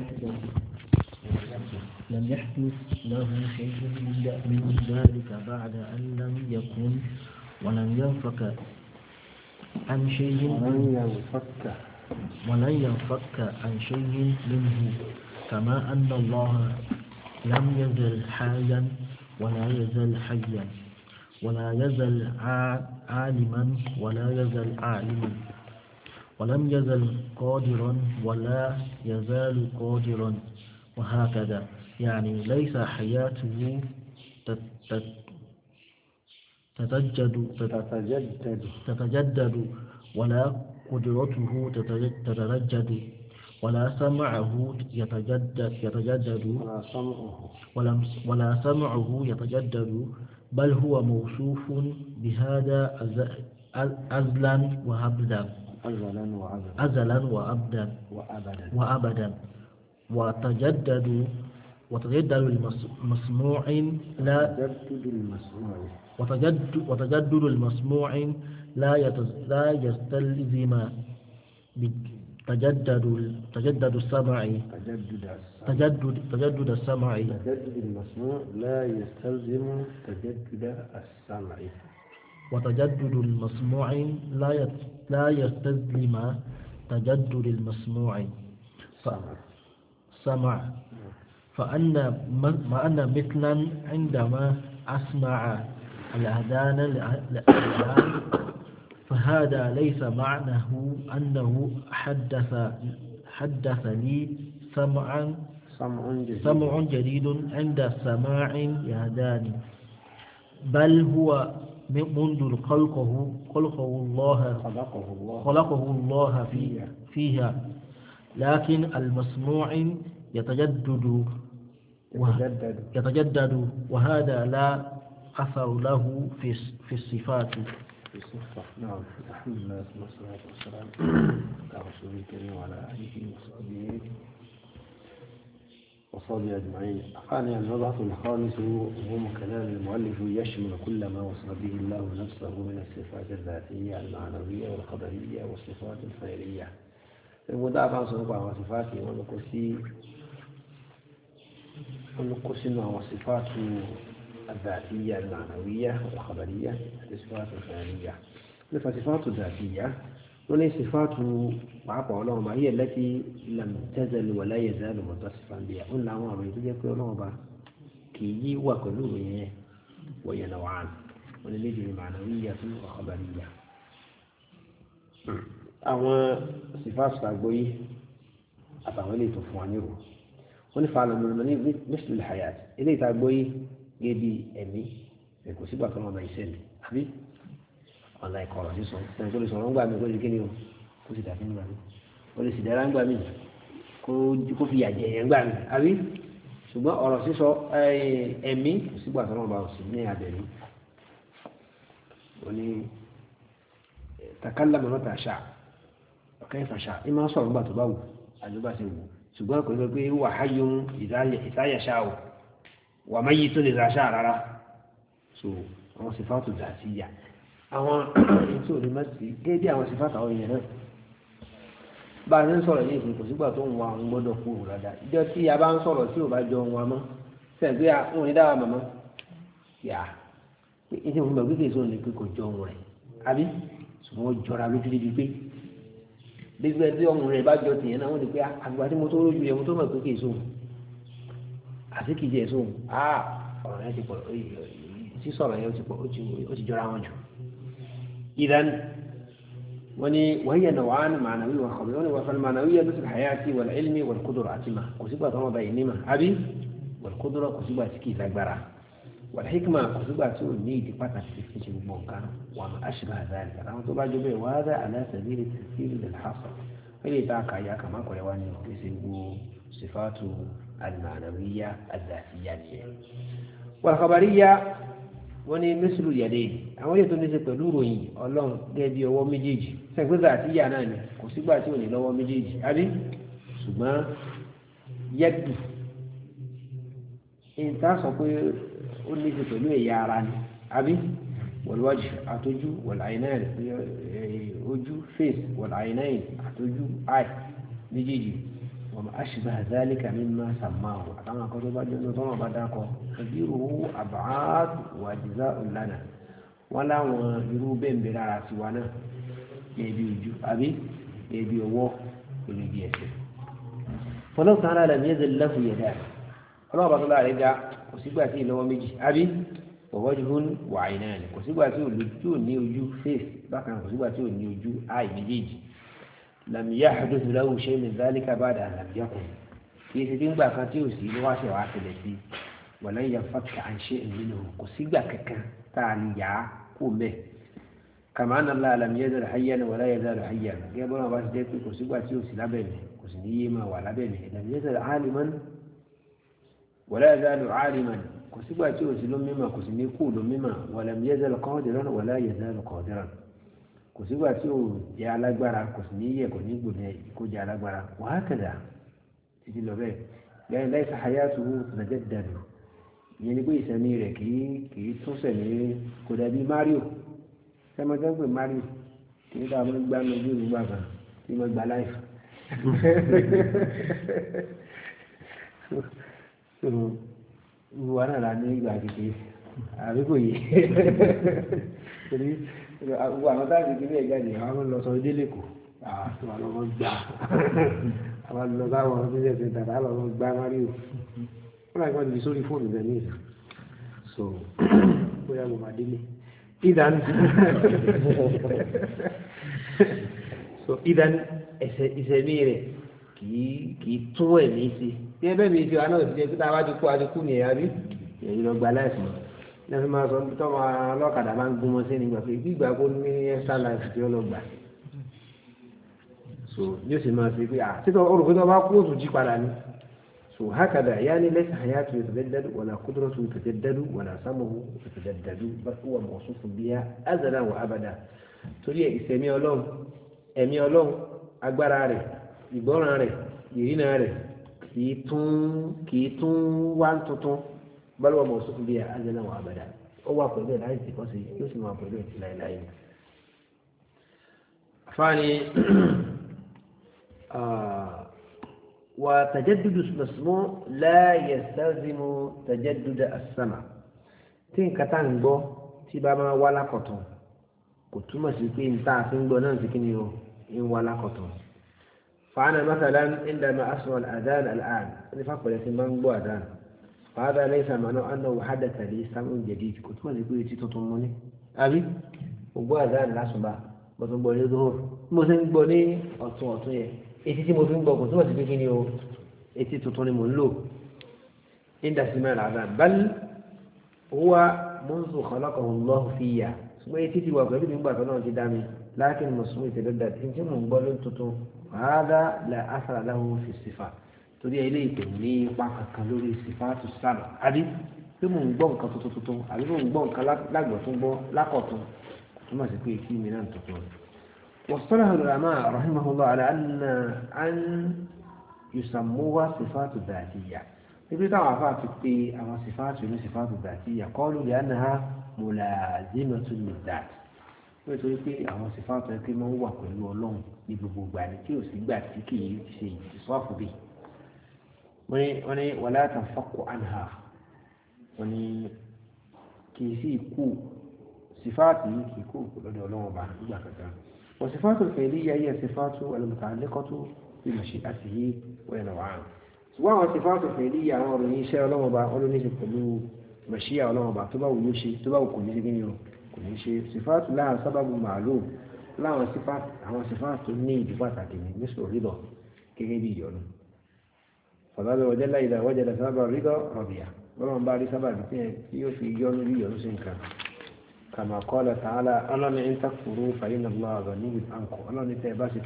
لم يحدث له شيء من ذلك بعد أن لم يكن ولن ينفك عن شيء منه كما أن الله لم يزل حيا ولا يزل حيا ولا يزل عالما ولا يزل عالما ولم يزل قادرا ولا يزال قادرا وهكذا. يعني ليس حياته تتجدد ولا قدرته تتجدد ولا سمعه يتجدد ولا سمعه يتجدد بل هو موصوف بهذا أزلا وأبدا وتجدد المسموع وتجدد المسموع لا يستلزم تجدد السمع. تجدد السمع. تجدد المسموع لا يستلزم تجدد السمع. وتجدد المسموع لا يستلزم تجدد المسموع. سمع. فأن مثلا عندما أسمع الأذان فهذا ليس معناه أنه حدث لي سمع جديد عند سماع الأذان، بل هو منذ خلقه الله فيها، لكن المسموع يتجدد وهذا لا أثر له في الصفات. نعم. الحمد لله والصلاة والسلام على رسول الكريم وعلى آله وصحبه أجمعين. قال المبحث الخامس وهو كلام المؤلف يشمل كل ما وصف به الله نفسه من الصفات الذاتية المعنوية والقدرية والصفات الفعلية. المدافع صنوع وصفاته ونقسم وصفات الذاتية المعنوية والخبرية الصفات الفعلية. الصفات الذاتية وهي صفات معقولة هي التي لم تزل ولا يزال متصفا بها. قلنا ما بيتجي كلهم كي وكلهم وهي نوعان ونلجي معنوية وخبرية. àwọn sífàtù tàgbóyé àtàwọn ilé tó fún wa nírò wọ́n ní fàálà mọ̀lẹ́mọ̀ ní mẹ́sìlú hayat ilé ìtàgbóyé gẹ́gẹ́ bí ẹ̀mí kò sígbà tó lọ́nà ìṣẹ̀lẹ̀ àbí ọ̀nà ìkọ̀rọ̀ sísọ ẹni tó lè sọ̀rọ̀ ńgbà mi kó lè kíni o kó sì dàbí ńgbà mi kó lè sì dára ńgbà mi kó fi yàjẹ̀ yẹn ńgbà mi àbí ṣùgbọ́n ọ̀rọ̀ sísọ ẹ̀mí kò sígbà tó lọ́nà òsì ní abẹ̀mí wọ́n ní takallama mata sha'a kayfa sha'a ima sọ̀rọ̀ nígbà tó bá wù àjọba ṣe wù ṣùgbọ́n kò ní pé wà hayyun idha yasha'u wà mayyitun idha sha'a rárá. so àwọn sifatu dhatiyya àwọn ètò onímọ̀sí gẹ́gẹ́ bí àwọn sifatu àwọn èèyàn náà bá a ṣe ń sọ̀rọ̀ yìí kò sígbà tó ń wa àwọn gbọ́dọ̀ kú òun lọ́dà ìjọ tí a bá ń sọ̀rọ̀ tí ò bá jọ wọn mọ́ sẹ́gbẹ́ àwọn onídàá màmá yà ìṣe òun gbàgbé kèso ní pé kò jọ òun rẹ̀ àbí ṣùgbọ́n jọra lójú débi pé gbígbẹ́ tí ọmọ rẹ̀ bá jọ tìyẹn náà wọ́n ti pé àgbà tí mo tó rójú yẹn mo tó mọ̀ pé kì í sóhun àti kì í jẹ́ sóhun ọ̀rọ̀ yẹn ti pọ̀ tí sọ̀rọ̀ yẹn ó ti jọra wọn jù. ìdán wọ́n ní wọ́n yẹ náà wàá màánàwí wà kọ̀wé wọ́n ní wàá fẹ́ màánàwí yẹn lóṣù hayati wal ilmi wal qudra àti mà kò sígbà tó wọn bá yìí ní mà àbí wal qudra kò sígbà tí kì í lágbára والحكمة كسبة نيدي فتح في المنكر وما أشبه ذلك أنا تبع جبه وهذا على سبيل التفسير للحصر فلي تاكا يا كما كويواني يسيبوا صفات المعنوية الذاتية والخبرية وني مثل اليدين أولي تنسي تدوري الله جدي هو مجيجي سنقول ذاتية ناني كسبة توني لو مجيجي هذه ثم يد إنت سوف ó ní ṣe pẹ̀lú ẹ̀yà ara ni àbí wọ̀lúwájú àtọ́jú wọ̀láìnáì ojú face wọ̀láìnáì àtọ́jú eye méjèèjì وما أشبه ذلك مما سماه أتانا كتب جنة بداكو تديره أبعاد وأجزاء لنا ولا يروبين بلا سوانا يبي وجو أبي يبي وو يبي يسير فلو تعالى لم يزل له يدان الله بطل عليك وسيباتي لو ميجي أبي ووجه وعينان وسيباتي لجو نيوجو فيس بكان وسيباتي نيوجو أي ميجي لم يحدث له شيء من ذلك بعد أن لم يكن في سيدين باكاتي وسي لواسي وعسلتي ولن ينفك عن شيء منه وسيبا ككا تعني يا كومه كما أن الله لم يزل حيا ولا يزال حيا يقولون بس ديكو وسيبا تيوسي لبنه وسنيما ولبنه لم يزل عالما ولا يزال عالما وسيبا تيوسي لمما وسنيكو لمما ولم يزل قادرا ولا يزال قادرا kò sígbà tí ò jẹ́ alágbára kò sì ní yẹ kò ní gbòdì kó jẹ́ alágbára wàá kẹdà títí lọ bẹ́ẹ̀ lẹ́yìn láìsí hayatuhu tajaddadu ìyẹn ni pé ìsẹ̀mí rẹ̀ kì í tún sẹ̀mí kò dàbí Mario sẹ́mọ́tẹ́ ń pè Mario kì í dáa mọ́ gbá lójú ìrúgbà kan tí wọ́n gba láìfù wà náà la ní ìgbà kékeré àbí kò yé gbogbo àwọn táàbì kìíní ẹ̀já ni àwọn lọ sọ délé kù àwọn lọ́wọ́ gbà àwọn lọ sáwọn ọdún ẹ̀sìn tàbí lọ́wọ́ gbà Mario wọ́n láì wọ́n ti fi sórí fóònù rẹ̀ ní ìsìn so bóyá mo máa délé ìdán so ìdán ìsẹ̀mí rẹ̀ kìí tún ẹ̀mí sí bí ẹbẹ́ mi ti wà náà ti jẹ́ pé táwa ti kú adikú ni ẹ̀yà rí èyí lọ gba láìsàn lẹ́sìn máa sọ tó máa lọ́kadà máa ń gúnmọ́ sí nígbà pé gbígbà kó ní extra life tí ó lọ gbà so yóò sì máa fi pé títọ́ olùkọ́ bá kú òtún jí padà ní so hákàdà yá ní lẹ́sìn hayatu yatajaddadu wala qudratu yatajaddadu wala samuhu yatajaddadu bal huwa mawsufun biha azalan wa abada torí ìsẹ̀mí ọlọ́run ẹ̀mí ọlọ́run agbára rẹ̀ ìgbọ́ràn rẹ̀ ìrìnà rẹ̀ kìí tún wá tuntun bal huwa mawsufun biha azalan wa abada ó wà pẹ̀lú ẹ̀ láì tìkọ́ sí yóò sì máa pẹ̀lú ẹ̀ ti láìláì fáni وتجدد المسموع لا يستلزم تجدد السمع tí nǹkan tá à ń gbọ́ tí bá máa wá lákọ̀tún kò túmọ̀ sí pé n tá a fi ń gbọ́ náà sí kí ni o ń wá lákọ̀tún. فأنا مثلا عندما أسمع الأذان الآن أنا فقط máa ń gbọ́ أذان فهذا ليس معناه أنه حدث لي سمع جديد kò túmọ̀ sí pé etí tuntun mú ní. àbí mo gbọ́ أذان lásùbà mo tún gbọ́ ní zuhur mo sì ń gbọ́ ní ọ̀tún yẹn etí tí mo fi ń gbọ́ kò túmọ̀ sí pé kí ni o etí tuntun ni mo ń lò عند سماع الأذان بل هو منذ خلقه الله فيا ṣùgbọ́n etí ti wà pẹ̀lú nígbà tó náà ti dá mi لكن مسموع يتجدد tí mo ń gbọ́ ló ń tuntun هذا لا أثر له في الصفات torí ilé ìpè ní ipa kankan lórí sifatu sábà àbí pé mo ń gbọ́ nǹkan tuntun àbí mo ń gbọ́ nǹkan lágbọ̀tún gbọ́ lákọ̀tún kò túmọ̀ sí pé etí mi náà tuntun. واصطلح العلماء رحمه الله على أن يسموها صفات ذاتية. يقول طبعا فاتي أما صفات من صفات ذاتية قالوا لأنها ملازمة للذات. يقول pé àwọn صفات yẹn pé máa ń wà pẹ̀lú Ọlọ́run ní gbogbo ìgbà ni tí ò sí gbà tí kì í ṣe ìsọ́fù bí. wọ́n ní ولا تنفك عنها wọ́n ní kì í sí ikú صفات yìí kì í kú lọ́dọ̀ Ọlọ́run ọba nígbà kankan. وصفات الفعلية هي صفات المتعلقة بمشيئته ونوعان. سواء صفات الفعلية أو رنيشة ولا ما ولا نيجي كله مشيئة ولا ما تبغى ويشي تبغى كل شيء صفات لها سبب معلوم لا صفات تني صفات عكيمة مثل الرضا كجدي يوم فبعد وجل إذا وجد سبب الرضا رضيه ولا بعد سبب في يوم سنكا كما قال تعالى ألا إن تكفروا فإن الله غني عنكم ألا إن تباشي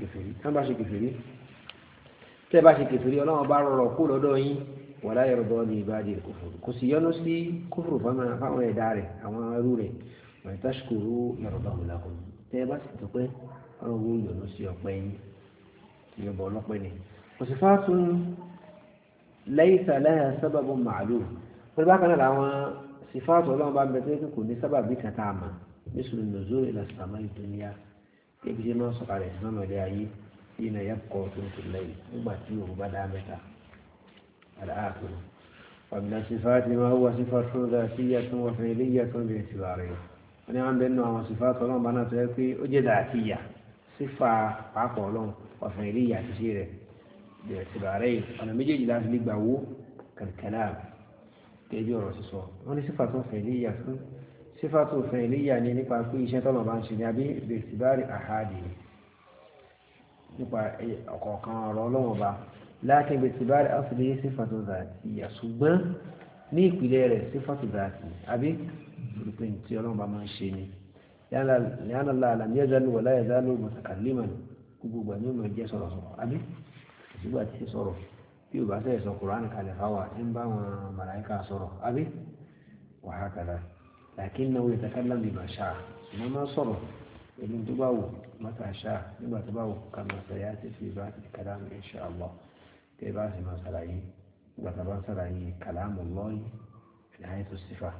كفري ألا بارو كل دوين ولا يرضى لعباده الكفر كسيانو سي كفر فما يداري أما روري وتشكروا يرضاه لكم تباشي تقول ألا يونو سي أقبين يبقى لقبين وصفات ليس لها سبب معلوم فالباقنا العوام صفات الله بعد ذلك كل سبب بكتامة مثل النزول إلى السماء الدنيا يجي ما صار على السماء لأي حين يبقى ثلث الليل يبقى بدأ متى الآخر. ومن الصفات ما هو صفة ذاتية وفعلية باعتبارين. ونعم بأنه صفات الله بنا تلقي وجد ذاتية صفة عقل وفعلية تسيره باعتبارين. أنا مجي لا نقبعه كالكلام تجور وصفه. وني صفة فعلية صفة فعلية يعني نقبع كل شيء طلب عن شنابه باعتبار أحادي نقبع أقوى رولوبا لكن باعتبار أصله صفة ذاتية سبحان ní ìpìlẹ̀ rẹ̀ sífàtù dàtì àbí ìpín tí ọlọ́run bá máa ń ṣe ni lẹ́yìn Allah lam yazal wala yazalu mutakalliman gbogbo ní ọmọ ìjẹ́ sọ̀rọ̀ sọ̀rọ̀ àbí ìṣúgbà tí sọ̀rọ̀ bí ò bá sẹ́yìn sọ Kùránì kalẹ̀ fáwà ń bá wọn màláíkà sọ̀rọ̀ àbí wa hakadha lakinnahu yatakallam bima sha'a ṣùgbọ́n máa sọ̀rọ̀ èlú tó bá wù mata sha'a nígbà tó bá wù kama sayati fi ba'di kalam insha Allah tẹ́ bá sì máa ṣàlàyé وتبصر أي كلام الله من حيث الصفة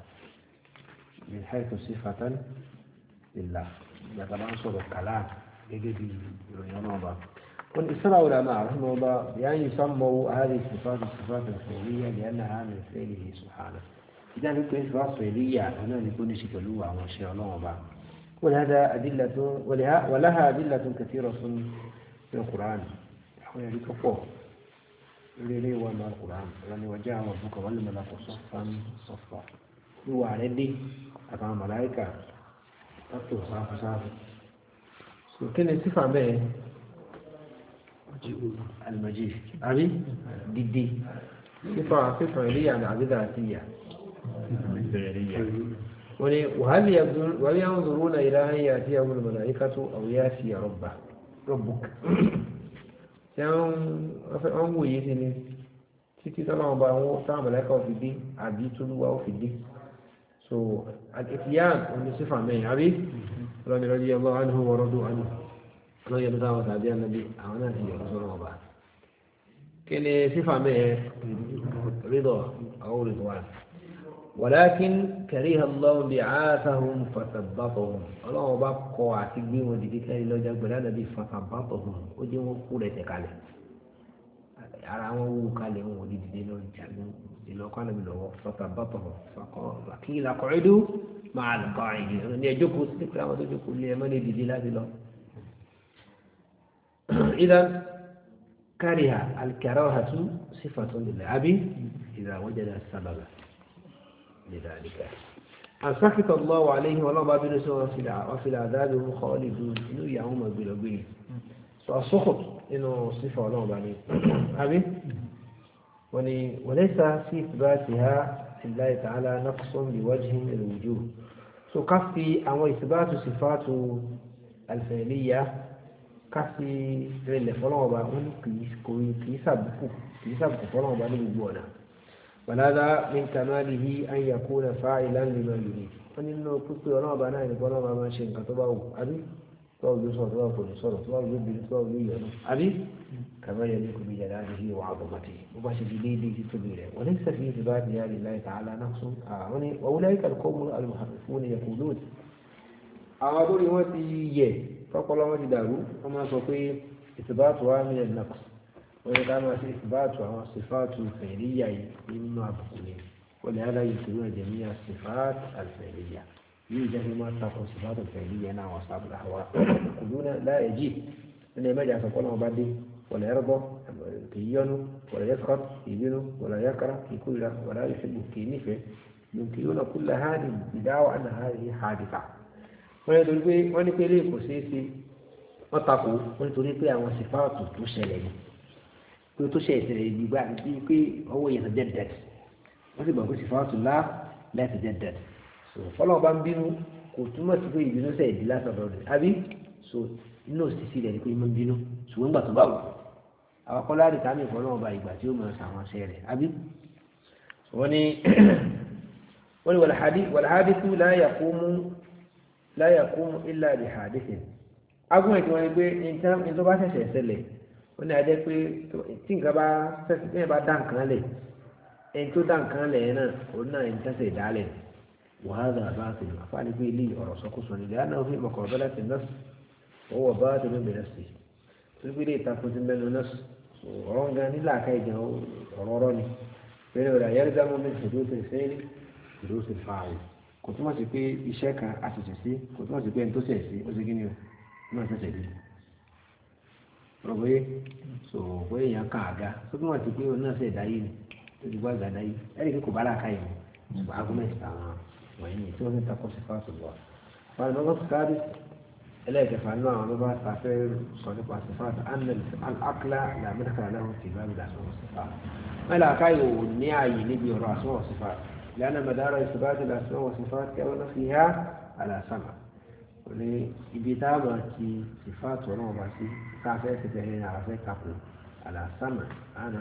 صفة لله يتبصر الكلام يجد ينوبة. والإسراء العلماء رحمه الله بأن يسموا هذه الصفات الصفات الفعلية لأنها من فعله سبحانه. إذا كنت صفات فعلية هنا يكون شكلها وشيء الله. ولها أدلة كثيرة في القرآن يحوي فوق ilé wa ní Al-Qur'an wọn ni wọ́n jẹ́ àwọn ọ̀bùkọ̀ wọ́n lè mọ̀ lápò sọ́fà wíwà rẹ̀ dé àtàwọn màláíkà látò sáfúsáfú. kí ni sífà bẹ́ẹ̀ al-Majid àbí dídé sífà ìlíyà ní àbídà àti ìyà wọ́n ni wàhálì yanzuruna ila an ya'tiyahumu al-mala'ikatu aw ya'tiya rabbuk wọ́n wòye sí ni títí tọ́lọ́wọ́n bá wọn táwọn mọ̀lẹ́kà ò fi dé àbí tóluwà ò fi dé. so al-Ityan oní sífà mẹ́yìn àbí ọlọ́ni rọ́jí ọlọ́ anhu wa radu anhu ọlọ́ni yẹn tó táwọn tàbí ànábì àwọn náà ti yọ̀ lọ́sọ̀rọ̀ ọba. kí ni sífà mẹ́yìn rídọ̀ àwọn ridwan. walakin kariha Allahu bi'athahum fathabbatahum ọlọ́wọ́n bá kọ àti gbé wọn dìde kẹ́rin lọ́jà gbẹ̀rẹ́ àdàbí fathabbatahum ó jẹ́ wọn kú rẹ̀ tẹ̀ kalẹ̀ ara wọn wú kalẹ̀ wọn ò ní dìde lọ jagun ìlọ́kọ́ ànábì lọ́wọ́ fathabbatahum qila qa'udu ma'al qa'idin ní ẹjọ́ kó sí pé àwọn tó jókòó lé ẹmọ́ ní dìde láti lọ. idan kariha al-karahatu sifatun lillah àbí idha wajada as-sababa لذلك أن سخط الله عليهم والله ما بينسوا وفي العذاب هم خالدون إنه يعوم بلغيه فالسخط إنه صفة الله عليه أبي وليس في إثباتها لله تعالى نقص بوجه من الوجوه كفي أو إثبات صفات الفعلية كفي رل فلان بقول كيس فلان بقول وهذا من كماله أن يكون فاعلا لما يريد فإنه كنت يرى بنا يقول ما شيء كتبه أبي تقول يصور تقول يبي أبي كما يليق بجلاله وعظمته وباش جديد تبيره وليس في إثباتها لله تعالى نقص وأولئك القوم المحرفون يقولون أعطوا لي فقال ما تداروا وما سوف إثباتها من النقص وإذا ما إثبات صفات فعلية إما بقوله ولهذا يذكرون جميع الصفات الفعلية يوجد ما تقول الصفات الفعلية نعم وأصحاب الأهواء يقولون لا يجيب أن ما جاء فقوله بعد ولا يرضى كيانه ولا يسخط كيبينه ولا يكره كيكله ولا يحب كينفه ينكرون كل هذه بدعوى أن هذه حادثة ونقول لك سيسي وتقول ونقول لك أن صفات تشلل tó ṣe ìṣẹ̀lẹ̀ ìdìgbà àti pé ọwọ́ yẹn tajaddad wọ́n sì gbà pé sifatullah la tajaddad so fọlọ́wọ́n bá ń bínú kò túmọ̀ sí pé ìbínú sẹ̀ ìdí látọ̀dọ̀ rẹ̀ àbí so inú òṣìṣẹ́ rẹ̀ ni pé máa ń bínú ṣùgbọ́n gbà tó bá wù àwọn kọ́lá rí ká mi fọlọ́wọ́n bá ìgbà tí ó máa ṣàwọn ṣẹ́ rẹ̀ àbí wọ́n ní wal-hadithu la yaqumu illa bi hadithin agún ẹ̀ tí wọ́n ní pé ní tó bá ṣẹ̀ṣẹ̀ ṣẹlẹ̀ ó ní adé pé tí nǹkan bá fẹ́ẹ́ bí ẹ bá dá nǹkan lẹ̀ ẹni tó dá nǹkan lẹ̀ yẹn náà òun náà ẹni tẹ́sẹ̀ dálẹ̀ wàhálà bá ti lọ àfáàní pé ilé ọ̀rọ̀ sọkúsọ nílẹ̀ á náà fi mọ̀kàn bẹ́lẹ̀ ti nọ́ọ̀sì owó bá ti ló bẹ̀rẹ̀ sí torí lè takò tí mẹ́nu náà ọ̀rọ̀ gan nílà ká ìjà ọ̀rọ̀ ni pẹ̀lú ọ̀rọ̀ ayẹ́rẹ́ dámú mi ṣètò tó ṣe é ìlú ṣe fa àwẹ̀ kò túmọ̀ sí pé iṣẹ́ kan àṣẹṣẹ sí kò túmọ̀ sí pé ẹni tó ṣẹ̀ sí ó ṣe kí ni o náà ṣẹ̀ṣẹ̀ bí ọ̀rọ̀ pé so pé èèyàn kan àga tó túmọ̀ sí pé òun náà ṣẹ̀ dáyé ni tó ti gbọ́ àgbà dáyé ẹ̀rí pé kò bá láàká yìí ṣùgbọ́n argument àwọn wọ̀nyí tí wọ́n fi takò sí fáṣọ lọ. wọn lọ́wọ́ sáré ẹlẹ́ẹ̀kẹfà náà àwọn ọlọ́ba àfẹ́ sọ nípa sífàtì àkàlà làmìnàkàlà náà ti bá bìlà sọ̀rọ̀ sífàtì. wọn là ká yóò ní ààyè níbi ọ̀rọ̀ àsọ̀rọ̀ sífàtì lẹ́yìn mẹ́dàrọ̀ ìsìbáàtì làsọ̀rọ̀ sífàtì kẹ́wọ́n náà fi há àlàsàmà. ní ibi táwọn ti sífàtì ọ̀rọ̀ ọba sí káfẹ́ ti tẹ̀lé àfẹ́ kakò àlàsàmà àná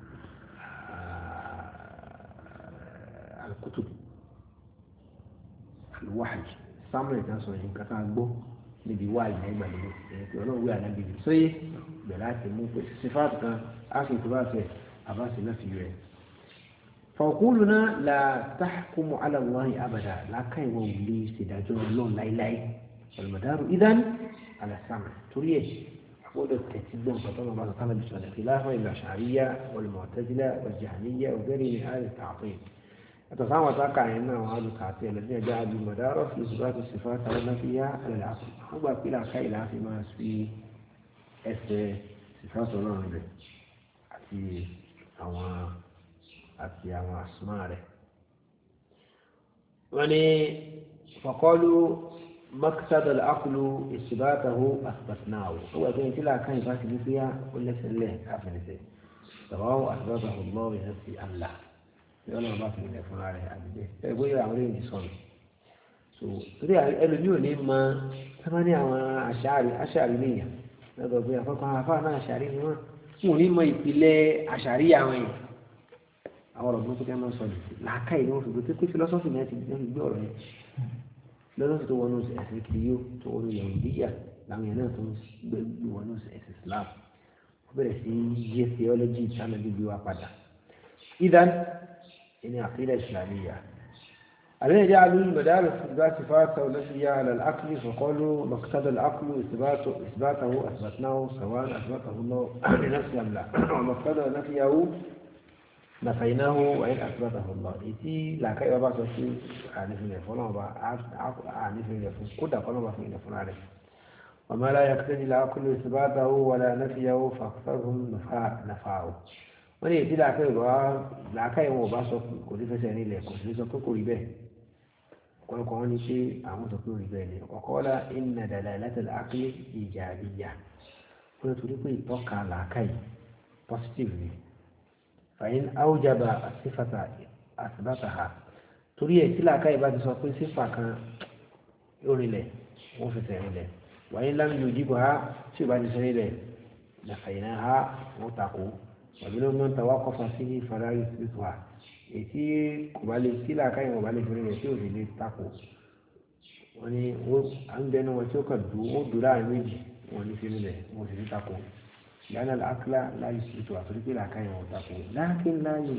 الكتب الوحي سامر كان سوين كتا غبو níbi wáyé ní ìgbà lóko èyí tí ọlọ́run wí ànábì rẹ̀ sóyè bẹ̀rẹ̀ láti mú pé sífàtì kan ákè tó bá fẹ́ àbáṣe náà fi rẹ̀. fọ̀kúlù náà la tahkumu ala Allahi abada láká ìwọ òwúlé ṣèdájọ́ ọlọ́run láíláí ọ̀lùmọ̀dárù idan alásàmà torí ẹ̀ àgbọ̀dọ̀ tẹ̀sí gbọ́n nǹkan tó máa bá sọ̀tàn nàbì sọ̀rọ̀ khilafa al-ash'ariyya wal-mu'tazila wal-jahmiyya wa ghayrihim min ahli at-ta'til. أتصور ذاك عنا وهذا كاتي الذين جاء بالمدارس في إثبات الصفات على فيها على العقل هو بلا خير فيما في صفات الله به أتي أو أسماء وني فقالوا مقصد العقل إثباته أثبتناه هو كان كلا كان يفاسد فيها ولا سله كافر سواء أثبته الله بنفسه أم لا yọlọ bá fi ilẹ̀ fúnra rẹ̀ àdìdẹ ẹ bóyá àwọn èèyàn sọnù so torí ẹlòmíì ò ní mọ sábà ní àwọn aṣáàrí nìyàn lọ́dọ̀ bí afọ́kàn afá náà aṣáàrí ni wọ́n wọn ò ní mọ ìpìlẹ̀ aṣáàrí àwọn èèyàn àwọn ọ̀rọ̀ gbọ́n tó kẹ́ máa sọnù làákà yìí wọ́n fi gbé pé fílọ́sọ́fì náà ti gbé ọ̀rọ̀ yẹn fílọ́sọ́fì tó wọnú ẹ̀sìn kìrìyó tó wọnú Yahudiyya làwọn èèyàn náà tó gbé wọnú ẹ̀sìn Islam wọ́n bẹ̀rẹ̀ sí yé theology tánà bíbí wa padà idan إن عقيدة إسلامية الذين جعلوا المدارس إثبات صفات ونفيها على العقل فقالوا مقتضى العقل إثباته أثبتناه سواء أثبته الله بنفسه أم لا ومقتضى نفيه نفيناه وإن أثبته الله إتي لا كي أبا سوسي أعنف اليفون أعنف اليفون كده قلوا في اليفون عليه وما لا يقتضي العقل إثباته ولا نفيه فأكثرهم نفاه wọ́n ní èdè làákàyè wọn ò bá sọ kò ní fẹsẹ̀ nílẹ̀ kò sí sọ pé kò rí bẹ́ẹ̀ ọ̀pọ̀lọpọ̀ wọn ní pé àwọn sọ pé kò rí bẹ́ẹ̀ ni ọ̀kọ́lá inna dalalatal aqli ijabiyya wọ́n ní torí pé ìtọ́ka làákàyè positive ni fàyín awjaba as-sifata athbataha torí ẹ̀ tí làákàyè bá ti sọ pé sífà kan yóò rinlẹ̀ wọ́n fẹsẹ̀ rinlẹ̀ wàyín lam yujibha tí ò bá ti sọ nílẹ̀ nafaynaha wọ́n takò ومنهم من توقف فيه فلا يثبتها ètí kò bá lè sí làákàyè wọn bá lè fi rìn tí ò sì lè takò wọn ni à ń bẹnu wọn tí ó kàn dùn ó dùn láàrin méjì wọn ní fi rìn wọn sì ní takò ìyáná àkàlà láyé ètò àtúndí pé làákàyè wọn takò láàkín láyé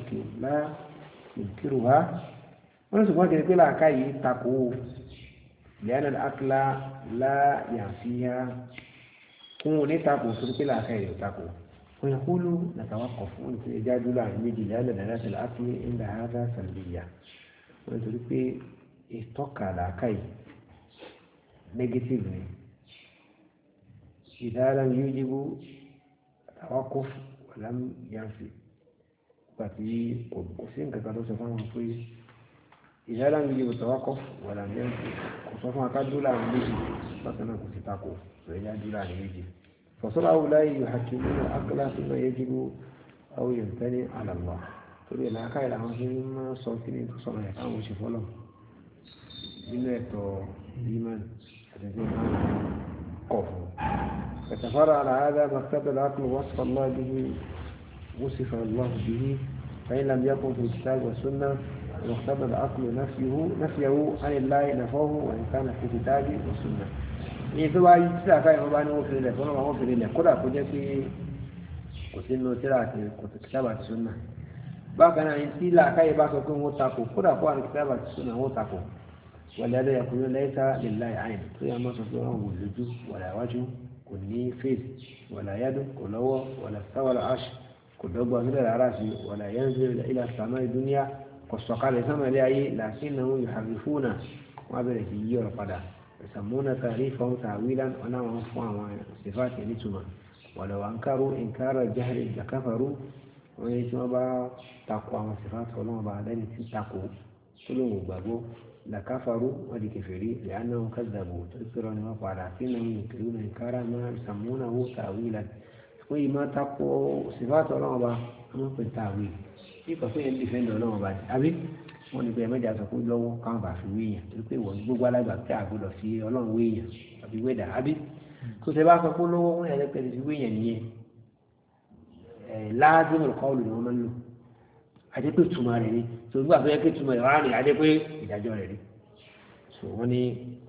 ìkírù wá wọn ní ṣùgbọ́n kìí pé làákàyè takò ìyáná àkàlà láyé àfihàn kún un ní takò torí pé làákàyè wọn takò. ويقول نتوقف ونتجاد عن الميدي لأن دلالة العقل عند هذا سلبية ونقول في اتوقع لعكي نيجاتيفلي إذا لم يوجب توقف ولم ينفي باتي قوسين كتابة سفان في إذا لم يوجب توقف ولم ينفي قصفا كدولا عن الميدي بطنا كسيتاكو ويجاد عن الميدي فصل هؤلاء يحكمون العقل ثم يجب أو يمتنع على الله torí ẹ̀la ká ìlànà ṣe ń máa sọ kí ni tó sọ̀rọ̀ yẹn káwọn ṣe fọ́lọ̀ nínú ẹ̀tọ́ ìmán àti tí wọ́n kọ̀ fún. فتفرع على هذا مقتضى العقل وصف الله به وصف الله به فإن لم يكن في الكتاب والسنة مقتضى العقل نفيه عن الله نفاه وإن كان في الكتاب والسنة. ní tó bá yí tí àkáyọ̀ wọn bá ní wọ́n fi rilẹ̀ fún wọn fi rilẹ̀ kódà kó jẹ́ pé kò sínú tíra àti kìtàbà àti súnà bákan náà tí làákàyè bá sọ pé wọ́n takò kódà kó àti kìtàbà àti súnà wọ́n takò wọlé adé ẹkùnrin lẹ́yìntà lillahi àyìn tó yà máa sọ pé wọ́n wò lójú wọlé àwájú kò ní fèsì wàlà yádùn kò lọ́wọ́ wàlà sáwàlà ash kò dọ́gba sílẹ̀ rárá sí wàlà yanzil ila samai dunya kò sọ̀kalẹ̀ sánmà ilé ayé lakinnahum yuharrifuna wọn bẹ̀rẹ̀ sí yí ọ̀rọ̀ padà ìsàmúnà ta'rifahum ta'wilan ọ̀nà wọn fún àwọn sífàtì nítumọ̀ wàlà wà ń kárò inkara jahri lakafaru wọn yẹ tí wọn bá takò àwọn sífàtì ọlọ́wọ́n bá lẹ́ni tí takò tó lóun gbàgbọ́ lakafaru wọn di kèfèrí li'annahum kazzabu tó kéré ni wọn padà sínú yunkiruna inkara ma yusammunahu ta'wilan fún yìí máa takò sífàtì ọlọ́wọ́n bá wọn pè ta'wil bí kò fún yẹn ní fẹ́ẹ́ ọlọ́wọ́n bá di àbí wọn ní pé ẹ̀mẹ́jà sọ pé lọ́wọ́ káwọn bá fi wéèyàn torí pé ìwọ̀n gbogbo alágbà tí a gbọdọ̀ fi ọlọ́run wéèyàn àbí wẹ́dà àbí tó ṣe bá sọ pé lọ́wọ́ wọn yẹn lẹ́pẹ́ fi wéèyàn nìyẹn láàdúró kọ́ọ̀lù ni wọ́n máa ń lò àti pé túmọ̀ rẹ̀ ni tó gbà tó yẹ pé túmọ̀ rẹ̀ wá ní àti pé ìdájọ́ rẹ̀ ni so wọ́n ní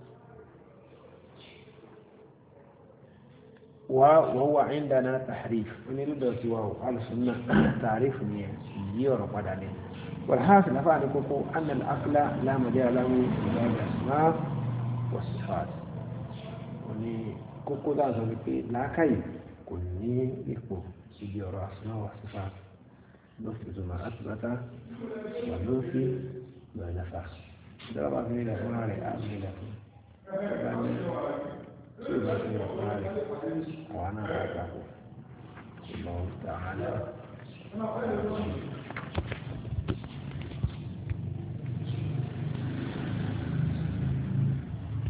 wọ́n wà indana tahrif wọ́n ní lọ́dọ̀ sí wa alùsùnà tahrif ni yí ọ̀rọ̀ padà ní. والحاصل نفع لكم أن العقل لا مجال له إلا الأسماء والصفات وني كوكو دا زوجي لا كاي كوني يكو سيدي الأسماء والصفات نثبت ما أثبت وننفي ما نفى ضرب في الأفعال أمثلة فبني سورة في الأفعال وأنا أعلم الله تعالى